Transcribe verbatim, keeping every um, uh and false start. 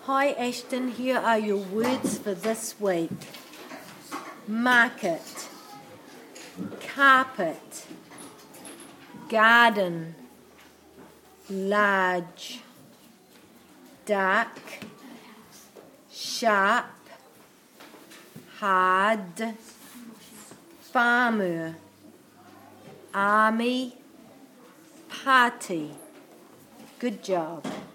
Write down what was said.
Hi Ashton, here are your words for this week. Market, carpet, garden, large, dark, sharp, hard, farmer, army, party. Good job.